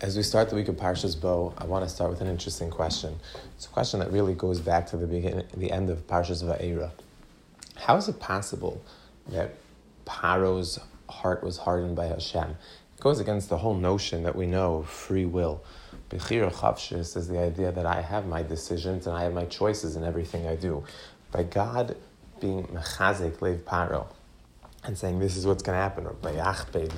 As we start the week of Parshas Bo, I want to start with an interesting question. It's a question that really goes back to the end of Parshas Va'era. How is it possible that Paro's heart was hardened by Hashem? It goes against the whole notion that we know of free will. Bechira Chavshis is the idea that I have my decisions and I have my choices in everything I do. By God being mechazik lev Paro and saying this is what's going to happen, or vayachbed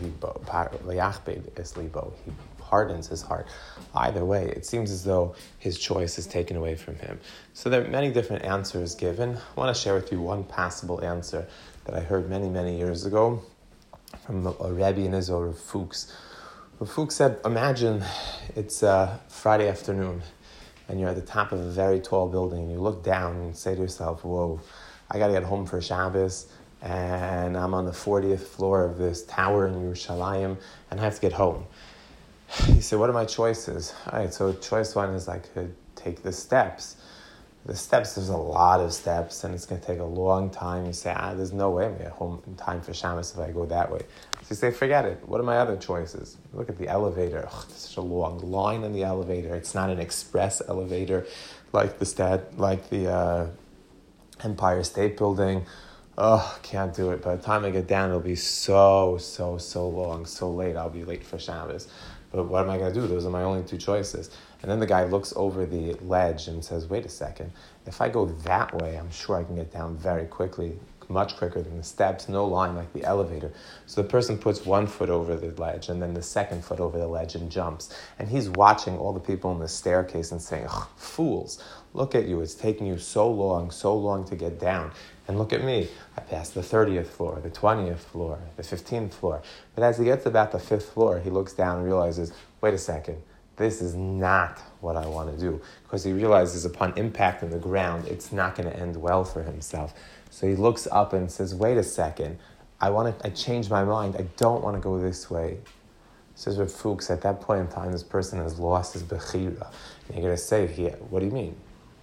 es libo, he hardens his heart. Either way, it seems as though his choice is taken away from him. So there are many different answers given. I want to share with you one possible answer that I heard many, many years ago from a Rebbe in Israel, Rav Fuchs. Rav Fuchs said, imagine it's Friday afternoon and you're at the top of a very tall building and you look down and say to yourself, whoa, I got to get home for Shabbos and I'm on the 40th floor of this tower in Yerushalayim and I have to get home. You say, what are my choices? All right, so choice one is I could take the steps. The steps, there's a lot of steps, and it's going to take a long time. You say, there's no way I'm going to get home in time for Shabbos if I go that way. So you say, forget it. What are my other choices? Look at the elevator. There's such a long line in the elevator. It's not an express elevator like the Empire State Building. Can't do it. By the time I get down, it'll be so long, so late. I'll be late for Shabbos. But what am I going to do? Those are my only two choices. And then the guy looks over the ledge and says, wait a second, if I go that way, I'm sure I can get down very quickly, much quicker than the steps, no line like the elevator. So the person puts one foot over the ledge and then the second foot over the ledge and jumps. And he's watching all the people in the staircase and saying, fools, look at you. It's taking you so long to get down. And look at me. I passed the 30th floor, the 20th floor, the 15th floor. But as he gets about the 5th floor, he looks down and realizes, wait a second, this is not what I want to do. Because he realizes upon impact in the ground, it's not going to end well for himself. So he looks up and says, wait a second, I changed my mind. I don't want to go this way. Says Rav Fuchs, at that point in time, this person has lost his bechira. And you're going to say, what do you mean?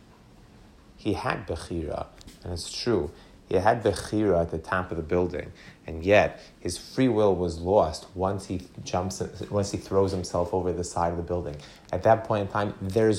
He had bechira, and it's true. He had bechira at the top of the building, and yet his free will was lost once he throws himself over the side of the building. At that point in time,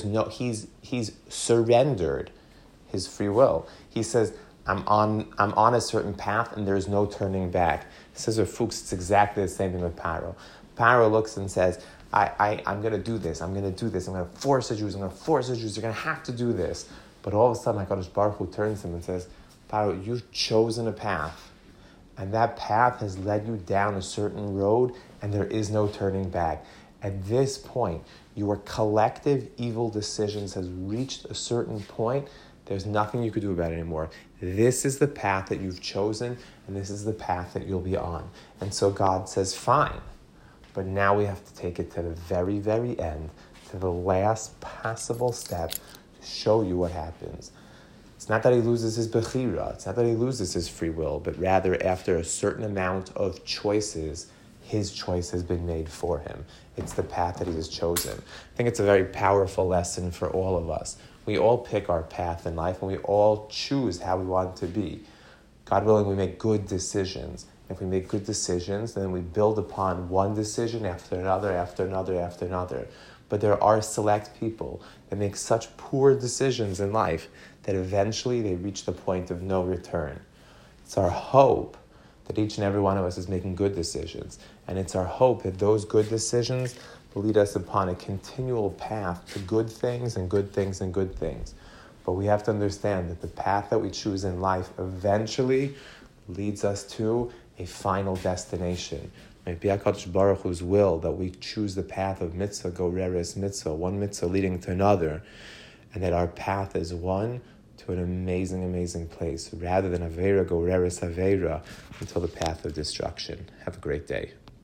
he's surrendered his free will. He says, I'm on a certain path, and there's no turning back. Says Rav Fuchs, it's exactly the same thing with Paro. Paro looks and says, I'm going to do this. I'm going to force the Jews. You're going to have to do this. But all of a sudden, HaKadosh Baruch Hu turns to him and says, Paro, you've chosen a path, and that path has led you down a certain road, and there is no turning back. At this point, your collective evil decisions has reached a certain point. There's nothing you could do about it anymore. This is the path that you've chosen, and this is the path that you'll be on. And so God says, fine. But now we have to take it to the very, very end, to the last possible step, show you what happens. It's not that he loses his bechira, it's not that he loses his free will, but rather after a certain amount of choices, his choice has been made for him. It's the path that he has chosen. I think it's a very powerful lesson for all of us. We all pick our path in life and we all choose how we want to be. God willing, we make good decisions. If we make good decisions, then we build upon one decision after another. But there are select people that make such poor decisions in life that eventually they reach the point of no return. It's our hope that each and every one of us is making good decisions. And it's our hope that those good decisions will lead us upon a continual path to good things and good things and good things. But we have to understand that the path that we choose in life eventually leads us to a final destination. May it be HaKadosh Baruch Hu's will that we choose the path of mitzvah, goreres mitzvah, one mitzvah leading to another, and that our path is one to an amazing, amazing place, rather than aveira, goreres aveira, until the path of destruction. Have a great day.